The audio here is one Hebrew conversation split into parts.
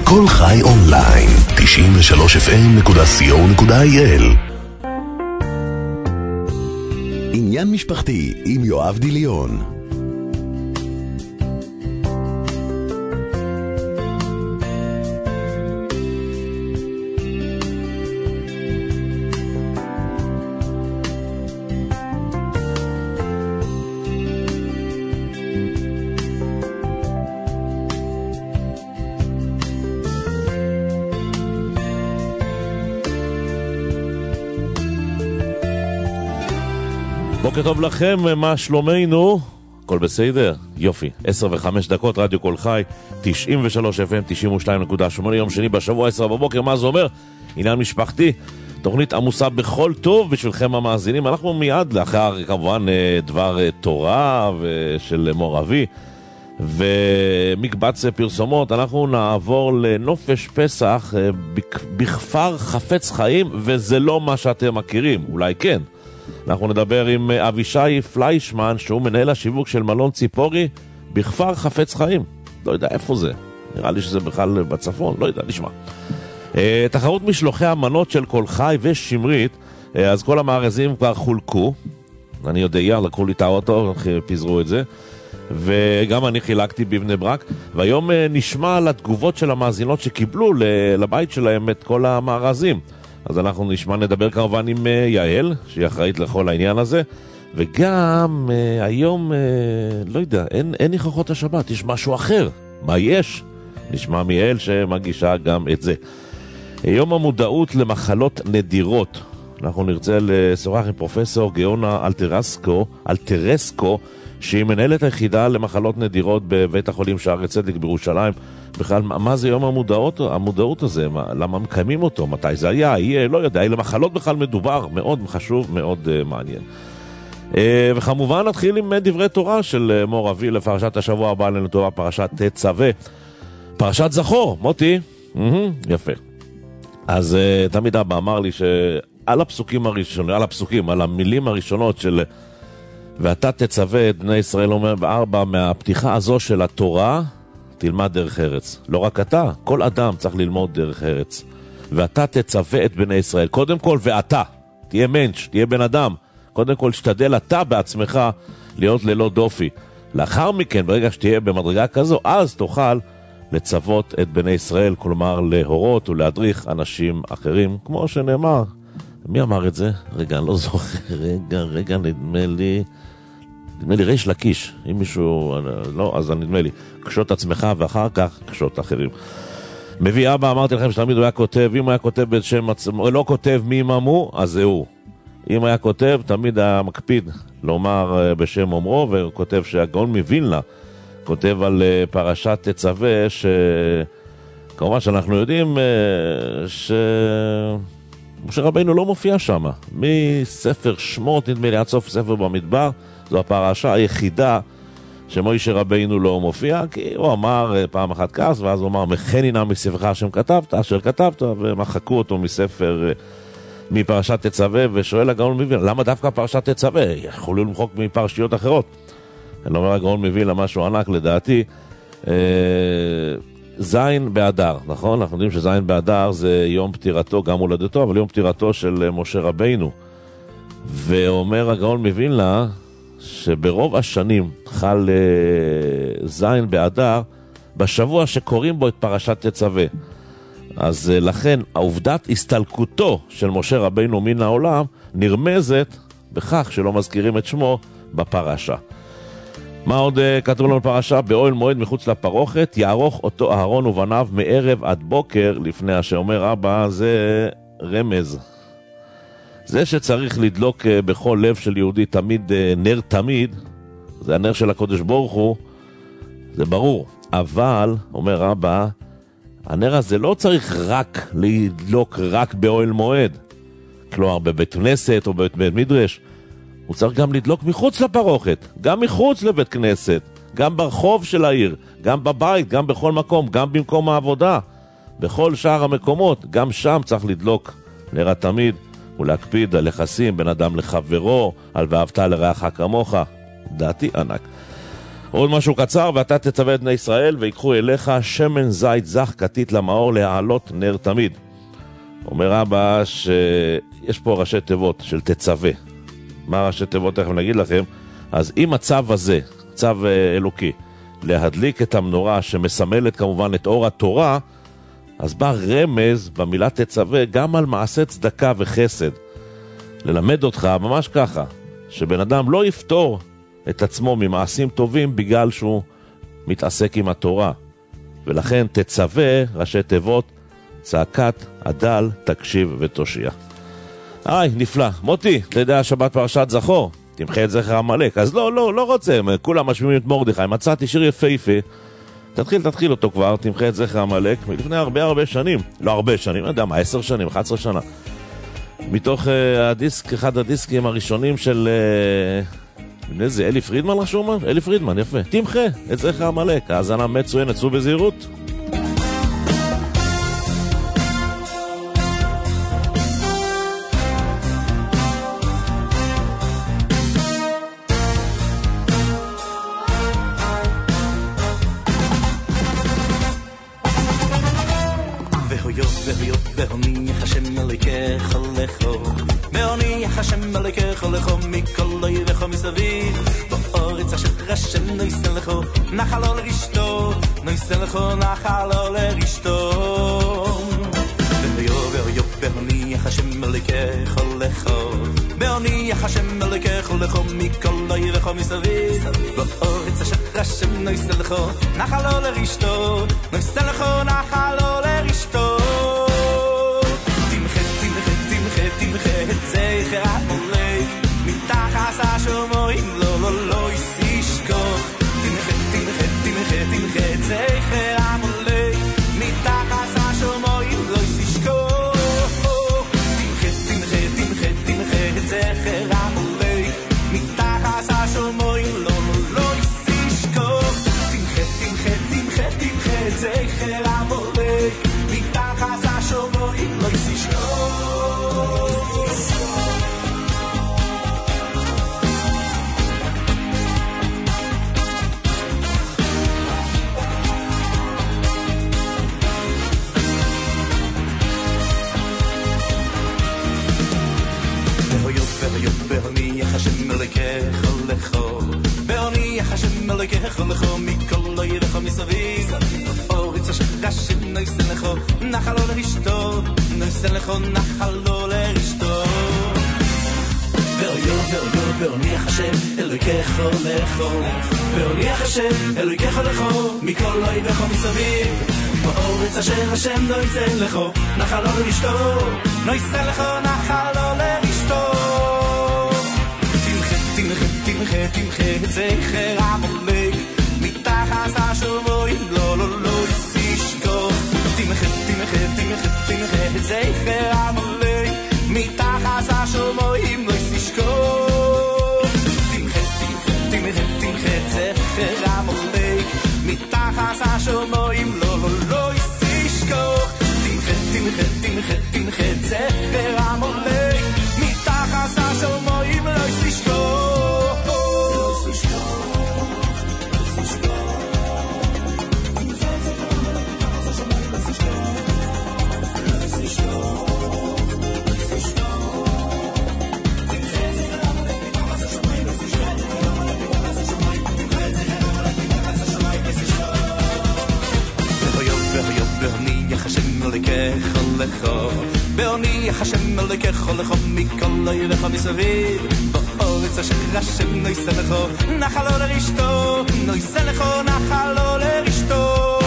כל חי אונליין, 93fm.co.il. עניין משפחתי עם יואב דיליון. בוקר טוב לכם, מה שלומנו? הכל בסדר? יופי. 10:05, רדיו כל חי, 93 FM, 92.8, יום שני בשבוע, 10 בבוקר. מה זה אומר? עניין משפחתי, תוכנית עמוסה בכל טוב בשבילכם המאזינים. אנחנו מיד לאחר כמובן דבר תורה של מור אבי ומקבץ פרסומות, אנחנו נעבור לנופש פסח בכפר חפץ חיים, וזה לא מה שאתם מכירים, אולי כן. אנחנו נדבר עם אבישי פליישמן, שהוא מנהל השיווק של מלון ציפורי בכפר חפץ חיים. לא יודע איפה זה, נראה לי שזה בכלל בצפון, לא יודע, נשמע. תחרות משלוחי המנות של כל חי ושמרית, אז כל המארזים כבר חולקו, אני יודע, לקחו לי את האוטו, פיזרו את זה, וגם אני חילקתי בבני ברק, והיום נשמע על התגובות של המאזינות שקיבלו לבית שלהם את כל המארזים. אז אנחנו נדבר כמובן עם יעל, שהיא אחראית לכל העניין הזה, וגם היום, לא יודע, אין ניחוחות השבת, יש משהו אחר. מה יש? נשמע מיעל שמגישה גם את זה. יום המודעות למחלות נדירות. אנחנו נרצה לשוחח עם פרופסור גאונה אלטרסקו, שהיא מנהלת היחידה למחלות נדירות בבית החולים שערי צדק בירושלים. בכלל, מה זה יום המודעות הזה? למה מקיימים אותו? מתי זה יהיה? לא יודע. אלה מחלות בכלל מדובר, מאוד חשוב, מאוד מעניין. וכמובן נתחיל עם דברי תורה של מור אבי לפרשת השבוע הבא לנו טובה, פרשת תצווה. פרשת זכור, מוטי. יפה. אז תמיד אבא אמר לי שעל הפסוקים הראשונים, על המילים הראשונות של ואתה תצווה את בני ישראל, אומר ב4, מהפתיחה הזו של התורה, תלמד דרך ארץ. לא רק אתה, כל אדם צריך ללמוד דרך ארץ. ואתה תצווה את בני ישראל. קודם כל, ואתה, תהיה מנש, תהיה בן אדם. קודם כל, שתדל אתה בעצמך להיות ללא דופי. לאחר מכן, ברגע שתהיה במדרגה כזו, אז תוכל לצוות את בני ישראל, כלומר להורות ולהדריך אנשים אחרים, כמו שנאמר. מי אמר את זה? רגע, אני לא זוכר. רגע, נדמה לי ריש לקיש. אם מישהו, לא, אז נדמה לי. קשות עצמך ואחר כך קשות אחרים. מביא אבא, אמרתי לכם שתמיד הוא היה כותב, אם הוא היה כותב בשם עצמו, לא כותב מי ממו, אז זה הוא. אם היה כותב, תמיד היה מקפיד לומר בשם אומרו, וכותב שהגאון מווילנה כותב על פרשת תצווה, שכמובן שאנחנו יודעים משה רבינו לא מופיע שם. מספר שמות, נדמה לי, עד סוף ספר במדבר, זו הפרשה היחידה שמשה רבינו לא מופיע, כי הוא אמר פעם אחת כעס, ואז הוא אמר, מכני נא מספרך אשר כתבת, ומחקו אותו מספר, מפרשת תצווה, ושואל הגאון מווילנה, למה דווקא פרשת תצווה? יכולו למחוק מפרשיות אחרות. אני אומר, הגאון מווילנה משהו ענק לדעתי, זין באדר, נכון? אנחנו יודעים שזין באדר זה יום פטירתו, גם הולדתו, אבל יום פטירתו של משה רבינו. ואומר הגאון מווילנה שברוב השנים חל זין באדר בשבוע שקוראים בו את פרשת תצווה. אז לכן העובדת הסתלקותו של משה רבינו מן העולם נרמזת בכך שלא מזכירים את שמו בפרשה. מה עוד כתוב לנו בפרשה? באוהל מועד מחוץ לפרוכת יערוך אותו אהרון ובניו מערב עד בוקר לפני השם. אומר אבא, זה רמז. זה שצריך לדלוק בכל לב של יהודי תמיד נר תמיד, זה הנר של הקודש ברוך הוא, זה ברור. אבל, אומר אבא, הנר הזה לא צריך רק לדלוק רק באוהל מועד, כלומר בבית כנסת או בבית מדרש, הוא צריך גם לדלוק מחוץ לפרוכת, גם מחוץ לבית כנסת, גם ברחוב של העיר, גם בבית, גם בכל מקום, גם במקום העבודה, בכל שאר המקומות, גם שם צריך לדלוק נר התמיד, ולהקפיד על יחסים בין אדם לחברו, על ואהבת לרעך כמוך. דעתי ענק. עוד משהו קצר, ואתה תצווה את בני ישראל ויקחו אליך שמן זית זך כתית למאור להעלות נר תמיד. אומר אבא שיש פה ראשי תיבות של תצווה. מה ראשי תיבות תכף נגיד לכם? אז אם הצו הזה, צו אלוקי, להדליק את המנורה שמסמלת כמובן את אור התורה, אז בא רמז במילה תצווה גם על מעשה צדקה וחסד. ללמד אותך ממש ככה, שבן אדם לא יפתור את עצמו ממעשים טובים בגלל שהוא מתעסק עם התורה. ולכן תצווה, ראשי תיבות, צעקת הדל תקשיב ותושיע. נפלא. מוטי, אתה יודע שבת פרשת זכור? תמחה את זכר עמלק. אז לא רוצה, כולם משמיעים את מרדכי. מצאתי שיר יפהפה. תתחיל אותו כבר, תמחה את זכר עמלק. מלפני הרבה שנים. לא הרבה שנים, לא יודע מה, 10 שנים, 11 שנה. מתוך הדיסק, אחד הדיסקים הראשונים של... זה אלי פרידמן רשום? אלי פרידמן, יפה. תמחה את זכר עמלק. האזנה מצוינת, צאו בזהירות. והוניח השם אלוהיך לכו, והוניח השם אלוהיך לכו מכל אויביך מסביב, בארץ אשר השם נויסן לכו נחלו לרשתו, נויסן לכו נחלו לרשתו. והוניח השם אלוהיך לכו, והוניח השם אלוהיך לכו מכל אויביך מסביב, בארץ אשר השם נויסן לכו נחלו לרשתו, נויסן לכו נחלו לרשתו. זכר עמלק מתחת השמיים לא ישכח. תמחה זכר עמלק מתחת השמיים לא ישכח. תמחה זכר עמלק מתחת השמיים לא ישכח. תמחה זכר עמלק מתחת השמיים לא ישכח. והוניח השם אלוהיך לכו, והוניח השם אלוהיך לכו מכל אויביך מסביב, בארץ אשר השם נויסן לכו נחלו לרשתו, נויסן לכו נחלו לרשתו. והוניח השם אלוהיך לכו, והוניח השם אלוהיך לכו מכל אויביך מסביב, בארץ אשר השם נויסן לכו נחלו לרשתו, נויסן לכו נחלו לרשתו. תמחה זכר עמלק מתחת השמיים לא ישכח. תמחה זכר עמלק מתחת השמיים לא ישכח. תמחה זכר עמלק מתחת השמיים לא ישכח. תמחה זכר עמלק מתחת השמיים לא ישכח. והוניח השם אלוהיך לכו, והוניח השם אלוהיך לכו מכל אויביך מסביב, בארץ אשר השם נויסן לכו נחלו לרשתו, נויסן לכו נחלו לרשתו.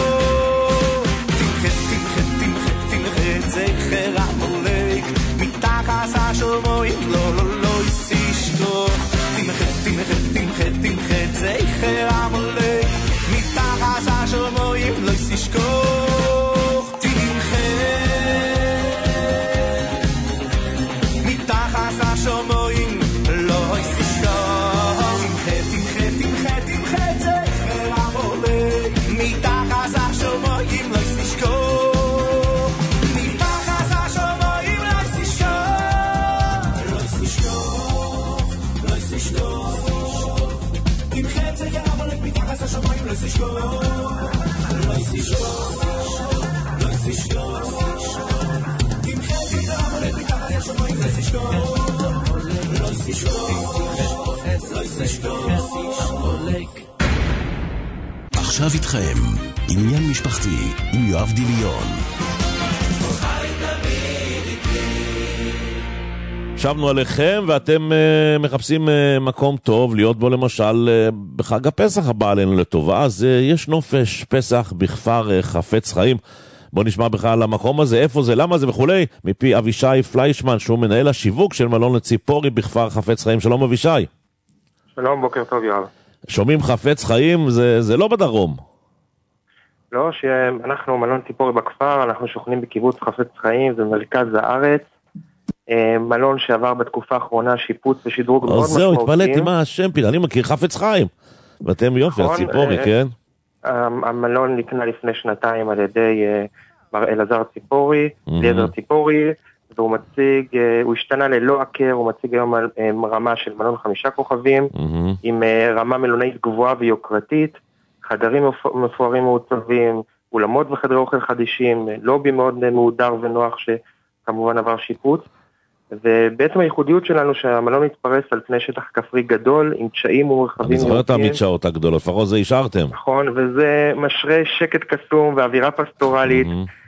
תמחה זכר עמלק מתחת השמיים לא ישכח. תמחה זכר עמלק מתחת השמיים לא ישכח. מתחת עכשיו איתכם עניין משפחתי עם יואב דמיון. שבנו עליכם ואתם מחפשים מקום טוב להיות בו, למשל בחג הפסח הבא עלינו לטובה, אז יש נופש פסח בכפר חפץ חיים. בוא נשמע בכלל על המקום הזה, איפה זה, למה זה וכולי, מפי אבישי פליישמן שהוא מנהל השיווק של מלון ציפורי בכפר חפץ חיים. שלום אבישי. שלום, בוקר טוב יואב. שומעים חפץ חיים, זה לא בדרום. לא, שאנחנו מלון ציפורי בכפר, אנחנו שוכנים בקיבוץ חפץ חיים, זה מרכז הארץ, מלון שעבר בתקופה האחרונה שיפוץ ושדרוג מאוד משמעותיים. זהו, התפלאתי מה השם, אני מכיר חפץ חיים, ואתם יופי, הציפורי, כן? המלון נקנה לפני שנתיים על ידי מר אלעזר ציפורי, אליעזר ציפורי, והוא מציג, הוא השתנה ללא עקר, הוא מציג היום רמה של מלון 5 כוכבים, עם רמה מלונאית גבוהה ויוקרתית, חדרים מפוארים מעוצבים, אולמות וחדרי אוכל חדישים, לובי מאוד מהודר ונוח שכמובן עבר שיפוץ, ובעצם הייחודיות שלנו שהמלון מתפרס על פני שטח כפרי גדול, עם תשעים ומרחבים. אני זוכר את המדשאות הגדולות, לפחות זה השארתם. נכון, וזה משרה שקט קסום ואווירה פסטורלית,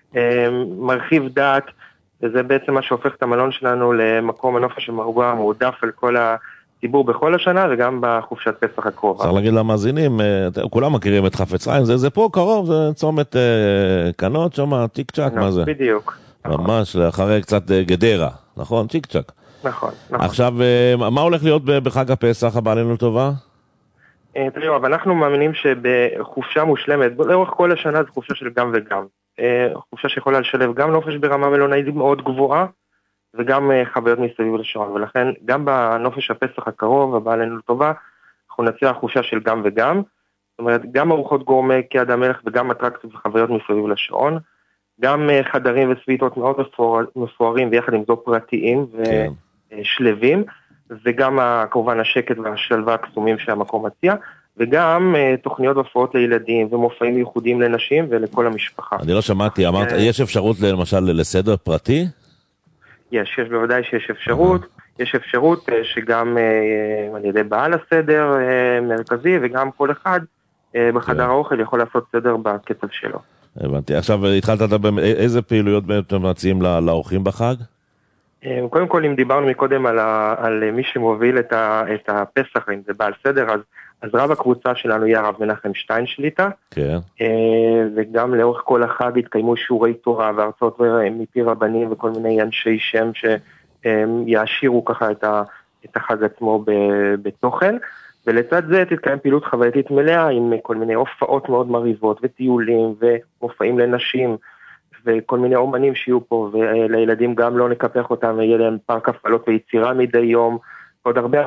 מרחיב דעת, וזה בעצם מה שהופך את המלון שלנו למקום הנופש המרובע מועדף על כל הציבור בכל השנה, וגם בחופשת פסח הקרובה. צריך להגיד למאזינים, כולם מכירים את חפץ חיים, זה פה קרוב, זה צומת קנות שם, טיק צ'ק, מה זה? בדיוק. ממש, לאחרי קצת גדרה, נכון? צ'יק צ'ק. נכון. עכשיו, מה הולך להיות בחג הפסח הבא עלינו לטובה? תראו, אבל אנחנו מאמינים שבחופשה מושלמת, לאורך כל השנה זה חופשה של גם וגם. חופשה שיכולה לשלב גם נופש ברמה מלונאית מאוד גבוהה, וגם חוויות מסביב לשעון, ולכן גם בנופש הפסח הקרוב, הבא עלינו לטובה, אנחנו נציע חופשה של גם וגם, זאת אומרת, גם ארוחות גורמה כיד המלך, וגם אטרקציות וחוויות מסביב לשעון, גם חדרים וסביטות מאוד מפוארים, ויחד עם זו פרטיים ושלבים, וגם כמובן השקט והשלווה הקסומים שהמקום מציע, וגם תוכניות והופעות לילדים, ומופעים ייחודיים לנשים ולכל המשפחה. אני לא שמעתי, אמרת, יש אפשרות למשל לסדר פרטי? יש בוודאי שיש אפשרות, יש אפשרות שגם על ידי בעל הסדר מרכזי, וגם כל אחד בחדר האוכל יכול לעשות סדר בקצב שלו. הבנתי. עכשיו התחלת לדבר, איזה פעילויות אתם מציעים לאורחים בחג? קודם כל, אם דיברנו מקודם על מי שמוביל את הפסח, אם זה בעל סדר, אז רב הקבוצה שלנו יהיה הרב מנחם שטיין שליטה, כן. וגם לאורך כל החג התקיימו שיעורי תורה והרצאות מפי רבנים וכל מיני אנשי שם שיעשירו ככה את החג עצמו בתוכן, ולצד זה תתקיים פעילות חווייתית מלאה עם כל מיני הופעות מאוד מריבות וטיולים ומופעים לנשים וכל מיני אומנים שיהיו פה, ולילדים גם לא נקפח אותם ויהיה להם פארק הפעלות ויצירה מדי יום, עוד הרבה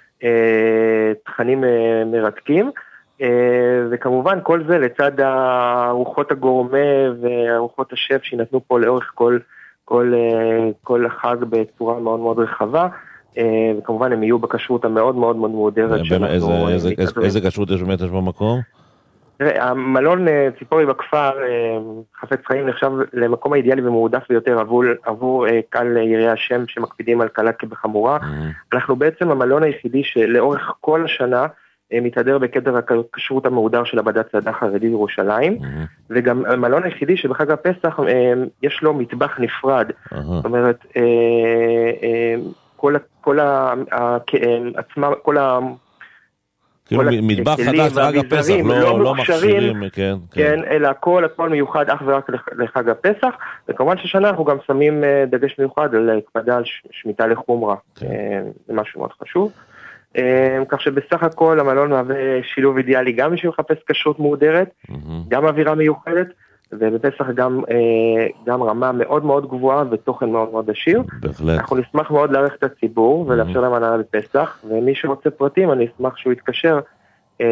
תכנים מרתקים, וכמובן כל זה לצד ארוחות הגורמה וארוחות השף שנתנו פה לאורך כל החג בצורה מאוד מאוד רחבה, וכמובן הם יהיו בכשרות המאוד מאוד מאוד מודרת. איזה כשרות יש באמת במקום? המלון ציפורי בכפר חפץ חיים נחשב למקום האידיאלי ומועדף ביותר עבור קהל יראי השם שמקפידים על קלה כבחמורה. אנחנו בעצם המלון היחידי שלאורך כל השנה מתהדר בקדר הכשרות המהודר של הבד"ץ צעדה חרדי ירושלים, וגם המלון היחידי שבחג הפסח יש לו מטבח נפרד. זאת אומרת, כאילו מטבח חדש לחג הפסח, לא מכשירים, כן, אלא הכל מיוחד אך ורק לחג הפסח, וכמובן ששנה אנחנו גם שמים דגש מיוחד על הקפדה על שמיטה לחומרה, זה משהו מאוד חשוב, כך שבסך הכל המלון מהווה שילוב אידיאלי גם בשביל לחפש כשרות מהודרת, גם אווירה מיוחדת, ובפסח גם רמה מאוד מאוד גבוהה ותוכן מאוד מאוד עשיר. בהחלט. אנחנו נשמח מאוד להערך את הציבור ולאפשר להם הנהלה בפסח, ומי שרוצה פרטים אני אשמח שהוא יתקשר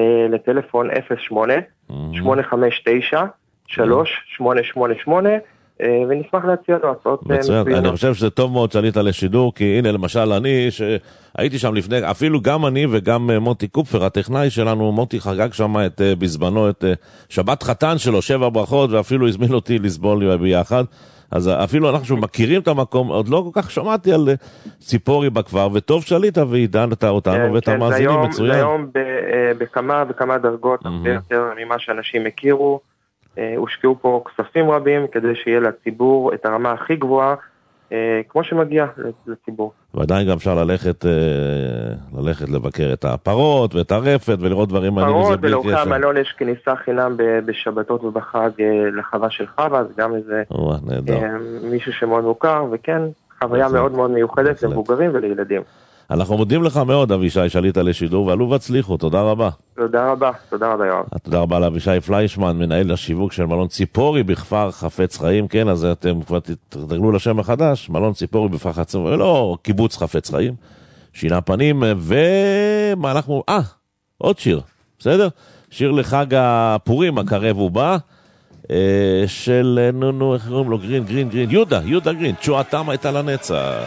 לטלפון 08-859-3888, ונשמח להציע לו הצעות מצוינות. אני חושב שזה טוב מאוד שעלית לשידור, כי הנה למשל אני, שהייתי שם לפני, אפילו גם אני וגם מוטי קופפר, הטכנאי שלנו, מוטי חגג שם בזמנו את שבת חתן שלו, 7 ברכות, ואפילו הזמין אותי לסבול ביחד. אז אפילו אנחנו מכירים את המקום, עוד לא כל כך שמעתי על ציפורי בכפר, וטוב שעלית ועידנת אותנו ואת המאזינים מצוין. זה היום בכמה דרגות, הרבה יותר ממה שאנשים הכירו, הושקעו פה כספים רבים כדי שיהיה לציבור את הרמה הכי גבוהה, כמו שמגיע לציבור. ועדיין גם אפשר ללכת לבקר את הפרות ואת הרפת ולראות דברים מעניינים. פרות ולאורכי המלון יש כניסה חינם בשבתות ובחג לחווה של חווה, אז גם איזה מישהו שמאוד מוכר, וכן, חוויה מאוד מאוד מיוחדת למבוגרים ולילדים. אנחנו מודים לך מאוד, אבישי, שעלית לשידור, ועלו והצליחו, תודה רבה. תודה רבה יואב. תודה רבה לאבישי פליישמן, מנהל השיווק של מלון ציפורי בכפר חפץ חיים, כן, אז אתם כבר תתרגלו לשם החדש, מלון ציפורי בכפר חפץ חיים, לא, קיבוץ חפץ חיים, שינה פנים, ומה אנחנו, עוד שיר, בסדר? שיר לחג הפורים, הקרב ובא, של, איך קוראים לו, גרין, יהודה גרין, תשועתם הייתה לנצח.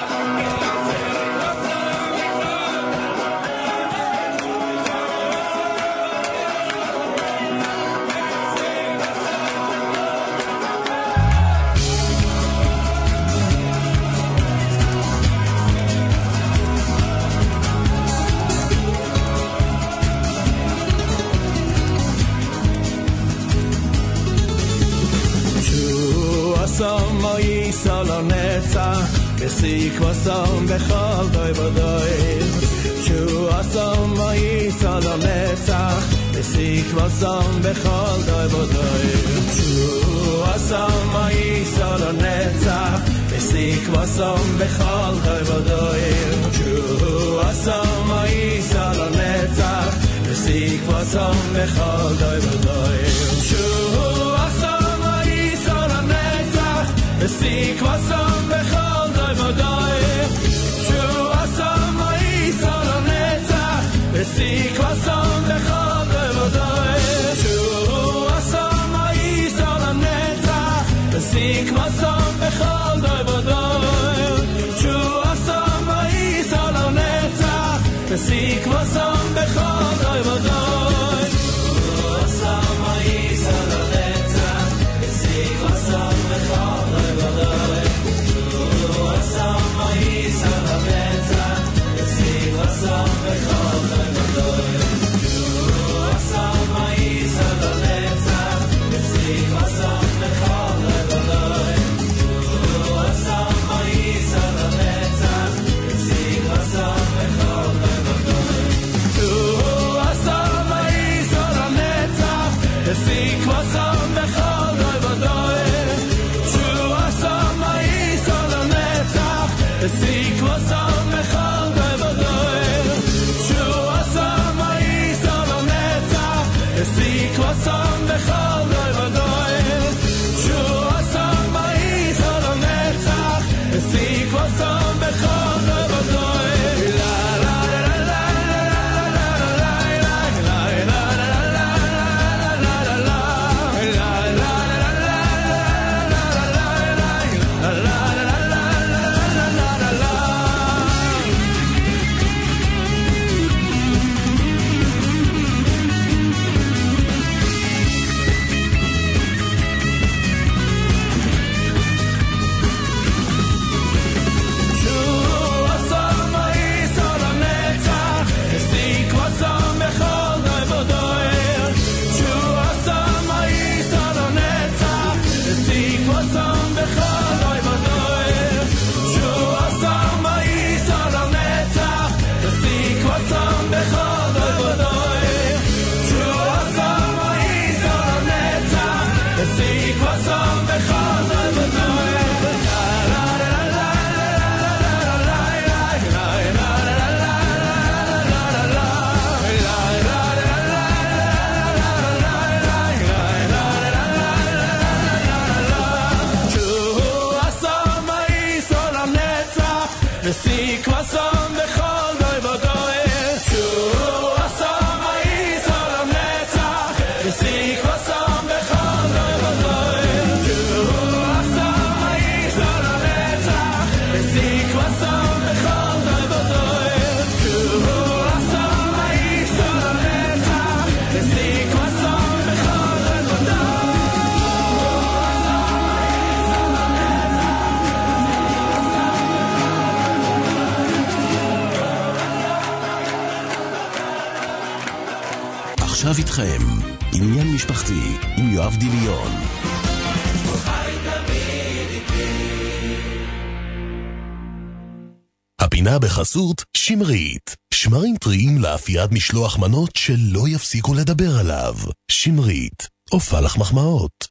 Sikvasam bechal doy bodoy Chu asam ma'isal netzach Sikvasam bechal doy bodoy Chu asam ma'isal netzach Sikvasam bechal doy bodoy Chu asam ma'isal netzach Sikvasam bechal doy bodoy Chu asam ma'isal netzach Sikvasam bechal Sikvasam bechal doy Shu asam ma'isal netzach Sikvasam bechal doy Shu asam ma'isal netzach Sikvasam bechal doy Shu asam ma'isal netzach Sikvasam bechal doy Shu asam ma'isal netzach Sikvasam bechal עכשיו איתכם, עניין משפחתי עם יואב דיליון. הפינה בחסות שמרית. שמרים טריים לאפיית משלוח מנות שלא יפסיקו לדבר עליו. שמרית, עופה לך מחמאות.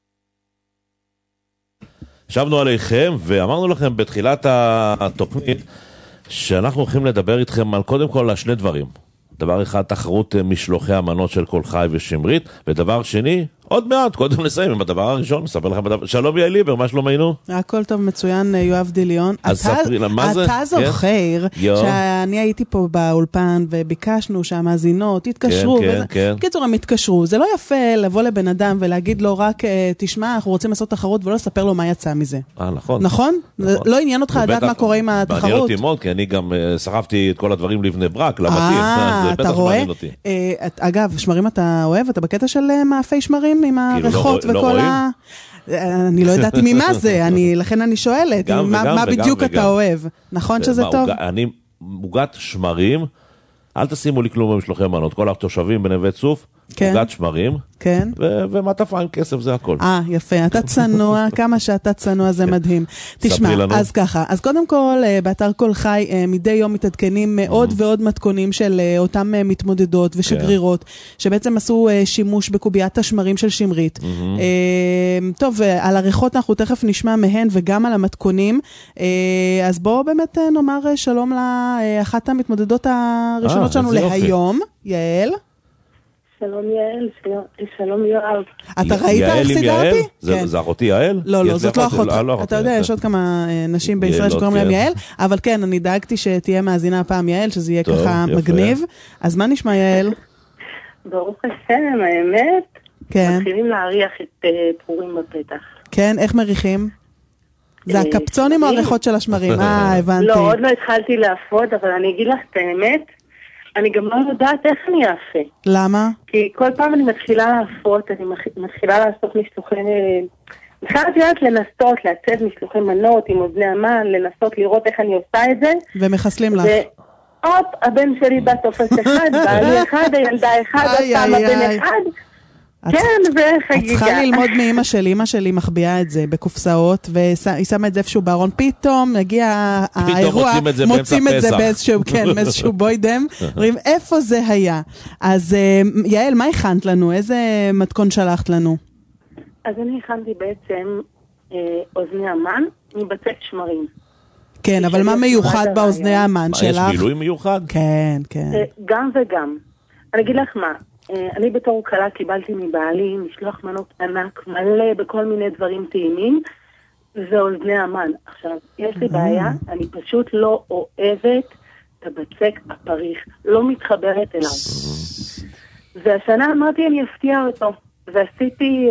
שבנו עליכם ואמרנו לכם בתחילת התוכנית שאנחנו הולכים לדבר איתכם על קודם כל שני דברים. דבר אחד, תחרות משלוחי המנות של כל חי ושמרית, ודבר שני, עוד מעט, קודם נסיים עם הדבר הראשון, מספר לכם בדבר. שלום יעל ליבר, מה שלומנו? הכל טוב, מצוין, יואב דיליון. אז ספרי לה, מה זה? אתה זוכר שאני הייתי פה באולפן וביקשנו שהמאזינות יתקשרו. קיצור, הם יתקשרו. זה לא יפה לבוא לבן אדם ולהגיד לו רק, תשמע, אנחנו רוצים לעשות תחרות ולא לספר לו מה יצא מזה. נכון. נכון? לא עניין אותך לדעת מה קורה עם התחרות? מעניין אותי מאוד, כי אני גם שרפתי את כל הדברים לבני ברק, לבתים. אתה רואה? אגב, שמרים אתה אוהב? אתה בקטע של מאפי שמרים עם הריחות וכל ה... אני לא ידעתי ממה זה, לכן אני שואלת, מה בדיוק אתה אוהב? נכון שזה טוב? אני מוגת שמרים, אל תשימו לי כלום במשלוחי מנות, כל התושבים בנווה צוף, מוגת שמרים, ומטפה עם כסף, זה הכל. יפה, אתה צנוע, כמה שאתה צנוע זה מדהים. תשמע, אז ככה, אז קודם כל, באתר כל חי, מדי יום מתעדכנים מאוד ועוד מתכונים של אותם מתמודדות ושגרירות, שבעצם עשו שימוש בקוביית השמרים של שמרית. טוב, על הריחות אנחנו תכף נשמע מהן וגם על המתכונים, אז בואו באמת נאמר שלום לאחת המתמודדות הראשונות שלנו להיום, יעל. שלום יעל, שלום יואב. אתה ראית איך סידרתי? זה אחותי יעל? לא, זאת לא אחותי. אתה יודע, יש עוד כמה נשים בישראל שקוראים להם יעל, אבל כן, אני דאגתי שתהיה מאזינה הפעם יעל, שזה יהיה ככה מגניב. אז מה נשמע יעל? ברוך השם, האמת, מתחילים להריח את פורים בפתח. כן, איך מריחים? זה הקפצונים או הריחות של השמרים? הבנתי. לא, עוד לא התחלתי להפות, אבל אני אגיד לך את האמת, אני גם לא יודעת איך אני אעשה. למה? כי כל פעם אני מתחילה להפות, אני מתחילה לעשות משלוחי... מתחילת יודעת לנסות, לעצב משלוחי מנות עם אוזני המן, לנסות לראות איך אני עושה את זה. ומחסלים לך. והופ, הבן שלי בא תופס אחד, בעלי אחד, הילדה אחד, אותם הבן אחד. כן, וחגיגה. את צריכה ללמוד מאמא שלי, אמא שלי מחביאה את זה בקופסאות, והיא שמה את זה איפשהו בארון, פתאום מגיע האירוע, מוצאים את זה באיזשהו בוידם, אומרים איפה זה היה. אז יעל, מה הכנת לנו? איזה מתכון שלחת לנו? אז אני הכנתי בעצם אוזני המן מבצק שמרים. כן, אבל מה מיוחד באוזני המן שלך? יש מילוי מיוחד? כן, כן. גם וגם. אני אגיד לך מה, אני בתור קלה קיבלתי מבעלי משלוח מנות ענק מלא בכל מיני דברים טעימים, זה אוזני המן. עכשיו, יש לי בעיה, אני פשוט לא אוהבת את הבצק הפריך, לא מתחברת אליו. והשנה אמרתי אני אפתיע אותו, ועשיתי,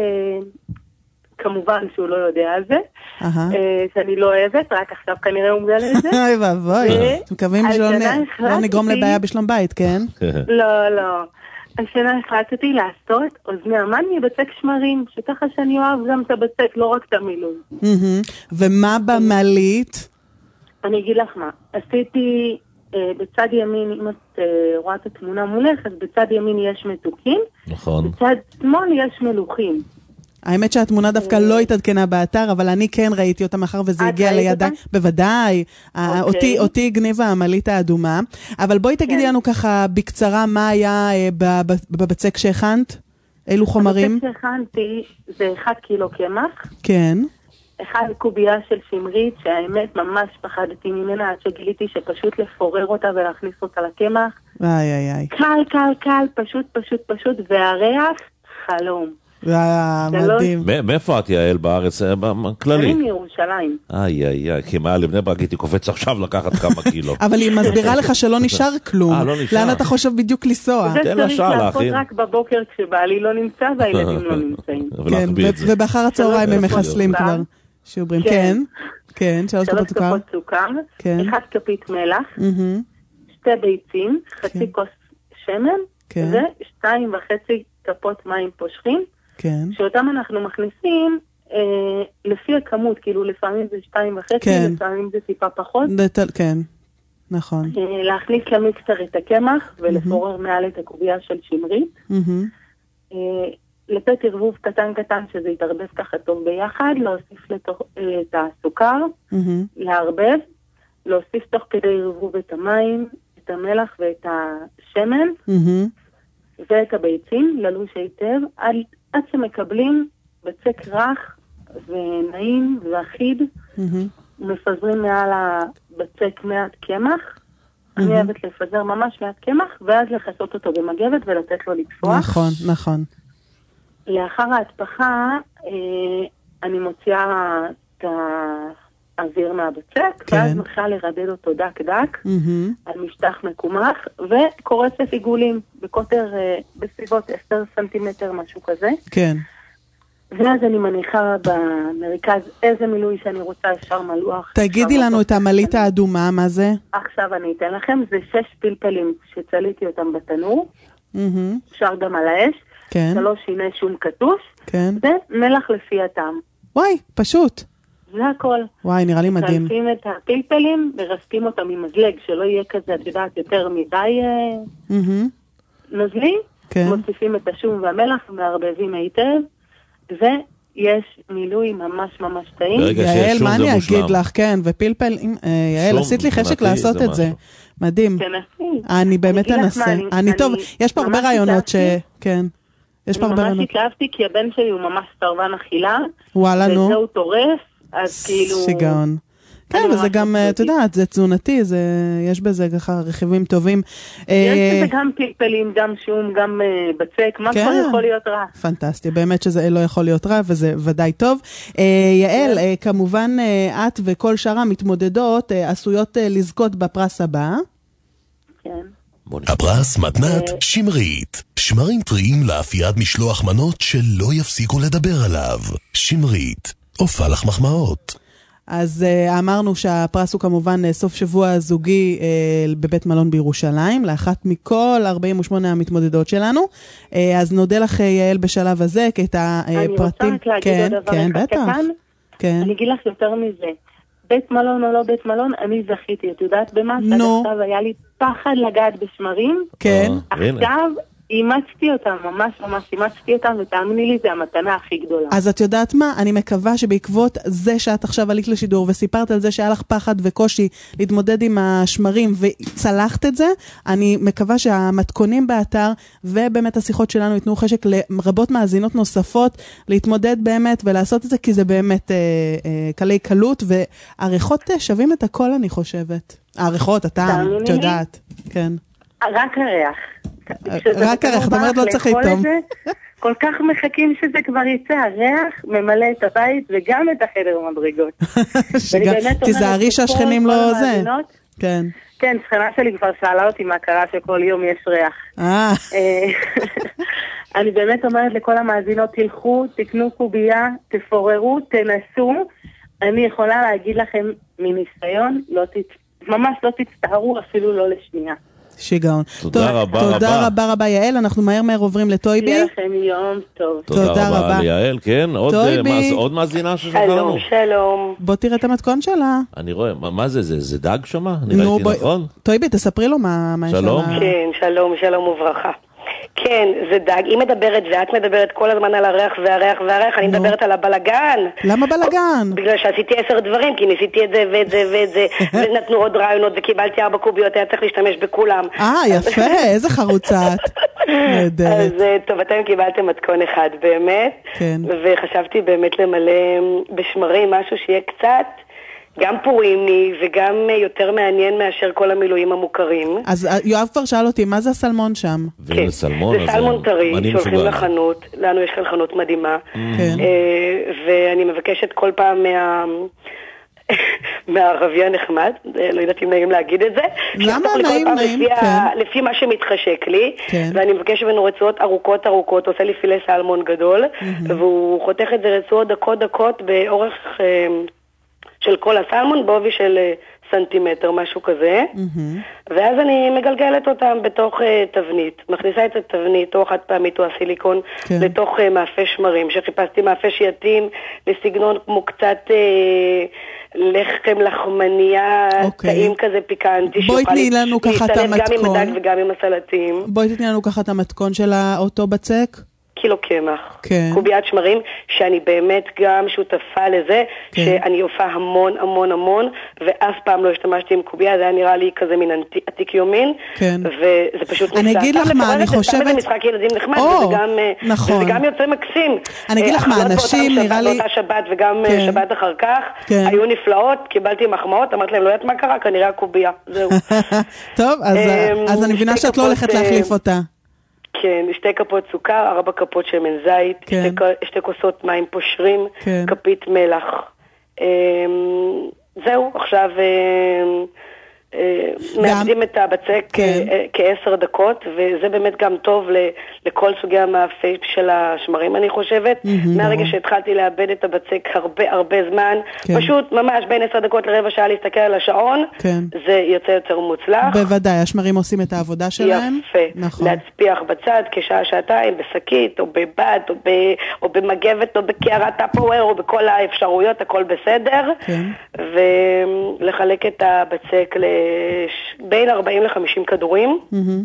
כמובן שהוא לא יודע על זה, שאני לא אוהבת, רק עכשיו כנראה הוא מגלה את זה. אוי ואבוי, מקווים שלא נגרום לבעיה בשלום בית, כן? לא, לא. השנה החלטתי לעשות אוזני המן מבצק שמרים, שככה שאני אוהב גם את הבצק, לא רק את המילוי. ומה במעלית? אני אגיד לך מה, עשיתי בצד ימין, אם את רואה את התמונה מולך, אז בצד ימין יש מתוקים, נכון. בצד שמאל יש מלוכים. האמת שהתמונה דווקא לא התעדכנה באתר, אבל אני כן ראיתי אותה מאחר וזה הגיע לידיי. בוודאי. אותי הגניבה המעלית האדומה. אבל בואי תגידי לנו ככה בקצרה מה היה בבצק שהכנת? אילו חומרים? הבצק שהכנתי זה 1 קילו קמח. כן. 1 קובייה של שמרית, שהאמת ממש פחדתי ממנה, עד שגיליתי שפשוט לפורר אותה ולהכניס אותה לקמח. איי. קל, פשוט, והריח חלום. מדהים. מאיפה את יעל בארץ? כללי. אני מירושלים. איי, כי מה לבני ברק הייתי קופץ עכשיו לקחת כמה קילו. אבל היא מסבירה לך שלא נשאר כלום. לאן אתה חושב בדיוק לנסוע? זה צריך לעשות רק בבוקר כשבעלי לא נמצא והילדים לא נמצאים. ובאחר הצהריים הם מחסלים כבר. שוברים, כן. 3 כפות סוכר. 1 כפית מלח. 2 ביצים. חצי כוס שמן. ו2.5 כפות מים פושחים. שאותם אנחנו מכניסים לפי הכמות, כאילו לפעמים זה 2.5, לפעמים זה טיפה פחות. כן, נכון. להכניס למיקסר את הקמח ולפורר מעל את הקובייה של שמרית. לתת ערבוב קטן קטן שזה יתערבב ככה טוב ביחד, להוסיף לתוך את הסוכר, לערבב, להוסיף תוך כדי ערבוב את המים, את המלח ואת השמן, ואת הביצים, ללוש היטב, עד שמקבלים בצק רך ונעים ואחיד, מפזרים מעל הבצק מעט קמח, אני אוהבת לפזר ממש מעט קמח, ואז לחסות אותו במגבת ולתת לו לצפוח. נכון, נכון. לאחר ההטפחה, אני מוציאה את האוויר מהבצק, ואז מתחילה לרדד אותו דק דק, על משטח מקומח, וקורצת עיגולים בקוטר בסביבות 10 סנטימטר, משהו כזה. כן. ואז אני מניחה במרכז איזה מילוי שאני רוצה, אפשר מלוח. תגידי לנו את המלית האדומה, מה זה? עכשיו אני אתן לכם, זה 6 פלפלים שצליתי אותם בתנור, אפשר גם על האש, 3 שיני שום קטוש, ומלח לפי הטעם. וואי, פשוט. זה הכל. וואי, נראה לי מדהים. מצרפים את הפלפלים ורסקים אותם עם מזלג, שלא יהיה כזה, את יודעת, יותר מדי נוזלי. מוסיפים את השום והמלח ומערבבים היטב, ויש מילוי ממש ממש טעים. יעל, מה אני אגיד לך? כן, ופלפל, יעל, עשית לי חשק לעשות את זה. מדהים. אני באמת אנסה. אני טוב, יש פה הרבה רעיונות ש... כן. יש פה הרבה רעיונות. ממש התלהבתי, כי הבן שלי הוא ממש סרבן אכילה. וואלה, נו. וזהו טורף, אז כאילו... שיגעון. כן, וזה גם, את יודעת, זה תזונתי, יש בזה ככה רכיבים טובים. יש בזה גם פלפלים, גם שום, גם בצק, מה כבר יכול להיות רע? פנטסטי, באמת שזה לא יכול להיות רע, וזה ודאי טוב. יעל, כמובן, את וכל שאר המתמודדות עשויות לזכות בפרס הבא. כן. הפרס מתנת שמרית. שמרים טריים לאפיית משלוח מנות שלא יפסיקו לדבר עליו. שמרית, עופה לך מחמאות. אז אמרנו שהפרס הוא כמובן סוף שבוע זוגי בבית מלון בירושלים, לאחת מכל 48 המתמודדות שלנו. אז נודה לך יעל בשלב הזה, כי את הפרטים... אני רוצה רק להגיד עוד דבר אחד קטן. אני אגיד לך יותר מזה. בית מלון או לא בית מלון, אני זכיתי. את יודעת במה? עד עכשיו היה לי פחד לגעת בשמרים. כן. עכשיו... אימצתי אותם, ממש אימצתי אותם, ותאמיני לי, זה המתנה הכי גדולה. אז את יודעת מה? אני מקווה שבעקבות זה שאת עכשיו עלית לשידור, וסיפרת על זה שהיה לך פחד וקושי להתמודד עם השמרים, וצלחת את זה, אני מקווה שהמתכונים באתר, ובאמת השיחות שלנו ייתנו חשק לרבות מאזינות נוספות, להתמודד באמת ולעשות את זה, כי זה באמת קלי קלות, והעריכות שווים את הכל, אני חושבת. העריכות, הטעם, את יודעת. כן. רק הריח. רק הריח, את אומרת לא צריך איתום. כל כך מחכים שזה כבר יצא, הריח ממלא את הבית וגם את החדר מדרגות. תיזהרי שהשכנים לא זה. כן. כן, שכנה שלי כבר שאלה אותי מה קרה שכל יום יש ריח. אני באמת אומרת לכל המאזינות, תלכו, תקנו קובייה, תפוררו, תנסו. אני יכולה להגיד לכם מניסיון, ממש לא תצטערו אפילו לא לשנייה. שיגעון. תודה רבה רבה. תודה רבה רבה יעל, אנחנו מהר עוברים לטויבי. שיהיה לכם יום טוב. תודה רבה ליעל, כן. עוד מאזינה ששלחה לנו. שלום. בוא תראה את המתכון שלה. אני רואה, מה זה? זה דג שמה? אני ראיתי נכון? טויבי, תספרי לו מה יש לה. שלום. כן, שלום וברכה. כן, זה דג. היא מדברת ואת מדברת כל הזמן על הריח והריח והריח, אני מדברת על הבלגן. למה בלגן? בגלל שעשיתי 10 דברים, כי ניסיתי את זה ואת זה ואת זה, ונתנו עוד רעיונות וקיבלתי 4 קוביות, היה צריך להשתמש בכולם. יפה, איזה חרוצת. אז טוב, אתם קיבלתם מתכון אחד באמת, וחשבתי באמת למלא בשמרים משהו שיהיה קצת גם פורימי וגם יותר מעניין מאשר כל המילואים המוכרים. אז יואב כבר שאל אותי, מה זה הסלמון שם? כן, זה סלמון טרי, שהולכים לחנות, לנו יש כאן חנות מדהימה, ואני מבקשת כל פעם מהערבי הנחמד, לא יודעת אם נעים להגיד את זה, למה נעים? לפי מה שמתחשק לי, ואני מבקשת ממנו רצועות ארוכות, עושה לי פילה סלמון גדול, והוא חותך את זה רצועות דקות באורך של כל הסלמון, בעובי של סנטימטר, משהו כזה, ואז אני מגלגלת אותם בתוך תבנית, מכניסה את התבנית, או חד פעמית או הסיליקון, לתוך מאפה שמרים, שחיפשתי מאפה שיתאים לסגנון כמו קצת לחם לחמניה, טעים כזה פיקנטי, בואי תני לנו ככה את המתכון. גם עם הדג וגם עם הסלטים. בואי תני לנו ככה את המתכון של אותו בצק. קילו קמח, כן. קוביית שמרים, שאני באמת גם שותפה לזה, כן. שאני עופה המון המון המון, ואף פעם לא השתמשתי עם קובייה, זה היה נראה לי כזה מין עתיק יומין, כן. וזה פשוט נפלא. אני אגיד לך מה, אני חושבת... זה משחק ילדים נחמד, נכון. וזה גם יוצא מקסים. אני אגיד לך מה, אנשים נראה לי... באותה שבת וגם כן. שבת אחר כך, כן. היו נפלאות, קיבלתי מחמאות, אמרתי להם, לא יודעת מה קרה, כנראה הקובייה, זהו. טוב, אז אני מבינה שאת לא הולכת להחליף אותה. כן, 2 כפות סוכר, 4 כפות שמן זית, כן. 2 כוסות מים פושרים, כן. כפית מלח. זהו, עכשיו מעבדים את הבצק כן. כ10 דקות, וזה באמת גם טוב לכל סוגי המאפה של השמרים, אני חושבת. מהרגע שהתחלתי לאבד את הבצק הרבה זמן, כן. פשוט ממש בין 10 דקות לרבע שעה להסתכל על השעון, כן. זה יוצא יותר מוצלח. בוודאי, השמרים עושים את העבודה שלהם. יפה. נכון. להצפיח בצד כשעה, שעתיים, בשקית, או בבד, או במגבת, או בקערת טאפוור, או בכל האפשרויות, הכל בסדר. כן. ולחלק את הבצק בין 40 ל-50 כדורים.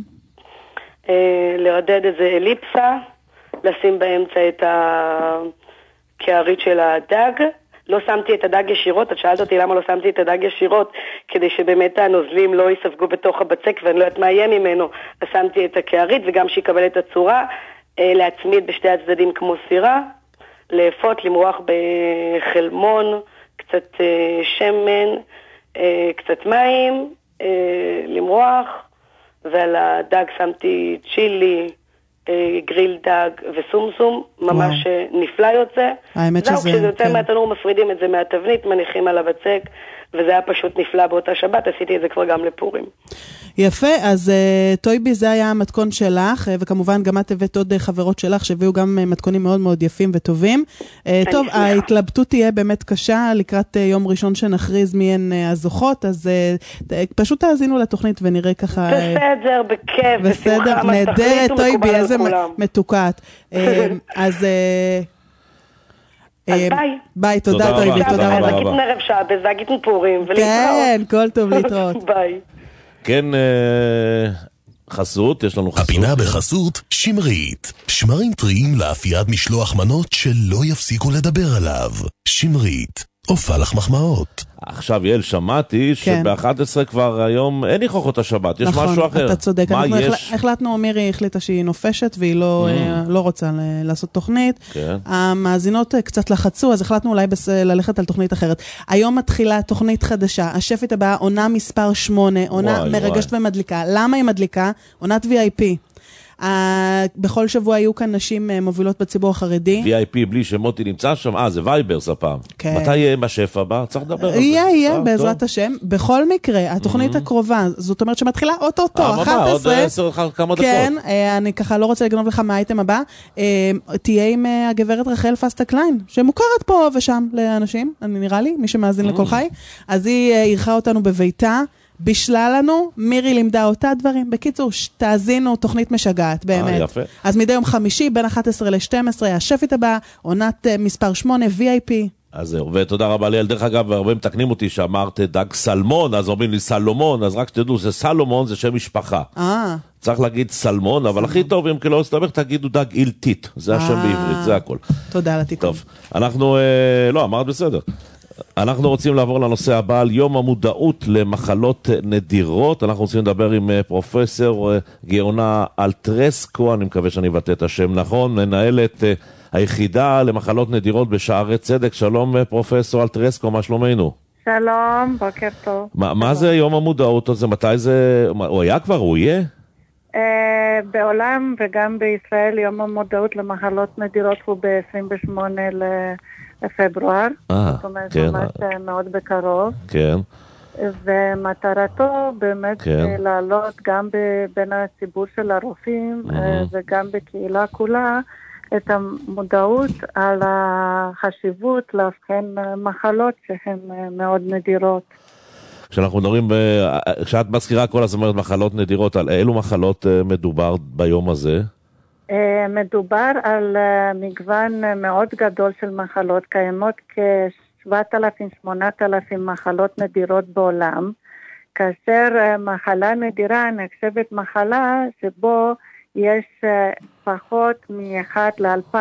לרדד איזה אליפסה, לשים באמצע את הקערית של הדג. לא שמתי את הדג ישירות, את שאלת אותי למה לא שמתי את הדג ישירות, כדי שבאמת הנוזלים לא יספגו בתוך הבצק ואני לא יודעת מה יהיה ממנו. אז שמתי את הקערית וגם שיקבל את הצורה, להצמיד בשתי הצדדים כמו סירה, לאפות, למרוח בחלמון, קצת שמן, קצת מים, למרוח, ועל הדג שמתי צ'ילי, גריל דג וסומסום, ממש נפלא יוצא. האמת שזה... זהו, כשזה יוצא מהתנור מפרידים את זה מהתבנית, מניחים על הבצק, וזה היה פשוט נפלא באותה שבת, עשיתי את זה כבר גם לפורים. יפה, אז טויבי זה היה המתכון שלך, וכמובן גם את הבאת עוד חברות שלך, שהביאו גם מתכונים מאוד מאוד יפים וטובים. טוב, ההתלבטות תהיה באמת קשה, לקראת יום ראשון שנכריז מי הן הזוכות, אז פשוט תאזינו לתוכנית ונראה ככה... בסדר, בכיף, בסדר, נהדרת, טויבי, איזה מתוקת. אז ביי. ביי, תודה טויבי, תודה רבה. אז אגיתנו ערב שבת, זה אגיתנו פורים, ולהתראות. כן, כל טוב להתראות. ביי. כן, חסות, יש לנו חסות. הפינה בחסות שמרית. שמרים טריים לאפיית משלוח מנות שלא יפסיקו לדבר עליו. שמרית, עופה לך מחמאות. עכשיו יעל, שמעתי שב-11 כבר היום אין ניחוחות השבת, יש משהו אחר. נכון, אתה צודק. מה יש? החלטנו, מירי החליטה שהיא נופשת והיא לא רוצה לעשות תוכנית. המאזינות קצת לחצו, אז החלטנו אולי ללכת על תוכנית אחרת. היום מתחילה תוכנית חדשה, השפית הבאה, עונה מספר 8, עונה מרגשת ומדליקה. למה היא מדליקה? עונת VIP. בכל שבוע היו כאן נשים מובילות בציבור החרדי. VIP בלי שמותי נמצא שם, זה וייברס הפעם. מתי יהיה בשפע הבא? צריך לדבר על זה. יהיה, בעזרת השם. בכל מקרה, התוכנית הקרובה, זאת אומרת שמתחילה אוטוטו, 11. עוד 10 כמה דקות. כן, אני ככה לא רוצה לגנוב לך מהאייטם הבא. תהיה עם הגברת רחל פסטה קליין, שמוכרת פה ושם לאנשים, אני נראה לי, מי שמאזין לכל חי. אז היא עירכה אותנו בביתה. בשלה לנו, מירי לימדה אותה דברים. בקיצור, תאזינו, תוכנית משגעת, באמת. יפה. אז מדי יום חמישי, בין 11 ל-12, השפית הבאה, עונת מספר 8, VIP. אז זהו, ותודה רבה ליאל. דרך אגב, הרבה מתקנים אותי שאמרת דג סלמון, אז אומרים לי סלומון, אז רק שתדעו, זה סלומון, זה שם משפחה. צריך להגיד סלמון, אבל הכי טוב, אם לא הסתבך, תגידו דג אילתית. זה השם בעברית, זה הכל. תודה על התיקון. טוב, אנחנו, לא, אמרת בסדר. אנחנו רוצים לעבור לנושא הבא על יום המודעות למחלות נדירות. אנחנו רוצים לדבר עם פרופסור גאונה אלטרסקו, אני מקווה שאני אבטא את השם נכון, מנהלת היחידה למחלות נדירות בשערי צדק. שלום פרופסור אלטרסקו, מה שלומנו? שלום, בוקר טוב. מה זה יום המודעות הזה? מתי זה? הוא היה כבר? הוא יהיה? בעולם וגם בישראל יום המודעות למחלות נדירות הוא ב-28 לפברואר, זאת אומרת ממש מאוד בקרוב. כן. ומטרתו באמת לעלות גם בין הציבור של הרופאים וגם בקהילה כולה את המודעות על החשיבות להבחן מחלות שהן מאוד נדירות. כשאנחנו מדברים, כשאת מזכירה כל הזמן מחלות נדירות, על אילו מחלות מדובר ביום הזה? מדובר על מגוון מאוד גדול של מחלות, קיימות כ-7,000-8,000 מחלות נדירות בעולם, כאשר מחלה נדירה נחשבת מחלה שבו יש פחות מ1 ל-2,000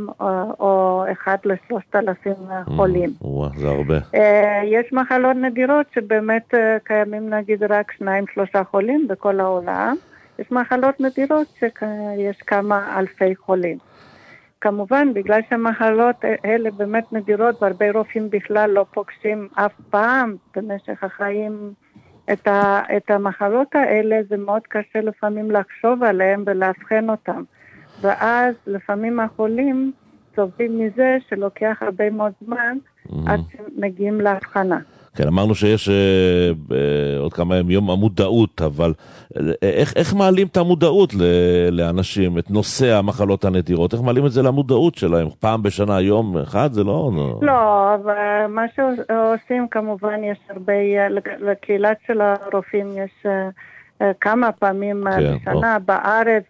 או 1 ל-3,000 חולים. זה הרבה. יש מחלות נדירות שבאמת קיימים נגיד רק 2-3 חולים בכל העולם. יש מחלות נדירות שיש כמה אלפי חולים. כמובן, בגלל שהמחלות האלה באמת נדירות, והרבה רופאים בכלל לא פוגשים אף פעם במשך החיים את המחלות האלה, זה מאוד קשה לפעמים לחשוב עליהם ולהבחן אותם. ואז לפעמים החולים סובלים מזה שלוקח הרבה מאוד זמן עד שמגיעים להבחנה. כן, אמרנו שיש עוד כמה יום המודעות, אבל איך מעלים את המודעות לאנשים, את נושא המחלות הנדירות? איך מעלים את זה למודעות שלהם? פעם בשנה, יום אחד, זה לא... לא, אבל מה שעושים כמובן יש הרבה, לקהילת של הרופאים יש כמה פעמים בשנה בארץ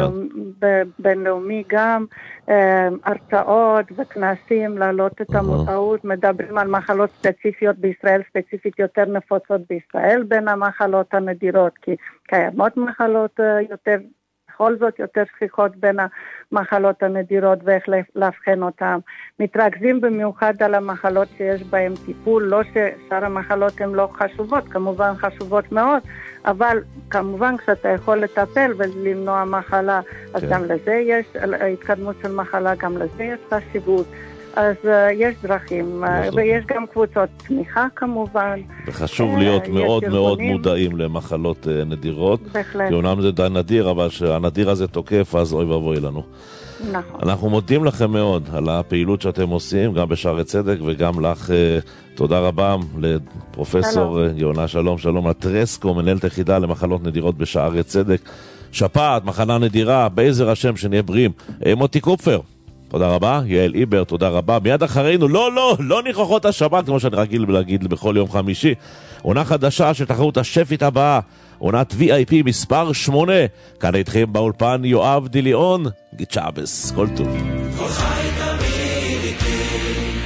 ובינלאומי גם הרצאות וכנסים להעלות את המודעות, מדברים על מחלות ספציפיות בישראל, ספציפית יותר נפוצות בישראל בין המחלות הנדירות, כי קיימות מחלות יותר, בכל זאת יותר שכיחות בין המחלות הנדירות ואיך להבחן אותן. מתרכזים במיוחד על המחלות שיש בהן טיפול, לא ששאר המחלות הן לא חשובות, כמובן חשובות מאוד, אבל כמובן כשאתה יכול לטפל ולמנוע מחלה, אז גם לזה יש התקדמות של מחלה, גם לזה יש חשיבות. אז יש דרכים, ויש גם קבוצות תמיכה כמובן. וחשוב להיות מאוד מאוד מודעים למחלות נדירות. בהחלט. כי אומנם זה די נדיר, אבל שהנדיר הזה תוקף, אז אוי ואבוי לנו. נכון. אנחנו מודים לכם מאוד על הפעילות שאתם עושים, גם בשערי צדק, וגם לך תודה רבה לפרופסור יונה, שלום לטרסקו, מנהלת היחידה למחלות נדירות בשערי צדק. שפעת, מחלה נדירה, בעזר השם שנהיה בריאים. מוטי קופפר. תודה רבה, יעל איבר, תודה רבה. מיד אחרינו, לא ניחוחות השבת, כמו שאני רגיל להגיד בכל יום חמישי. עונה חדשה של תחרות השפית הבאה, עונת VIP מספר 8. כאן איתכם באולפן יואב דיליאון, גיט שבס, כל טוב. כל חי תמיד איתי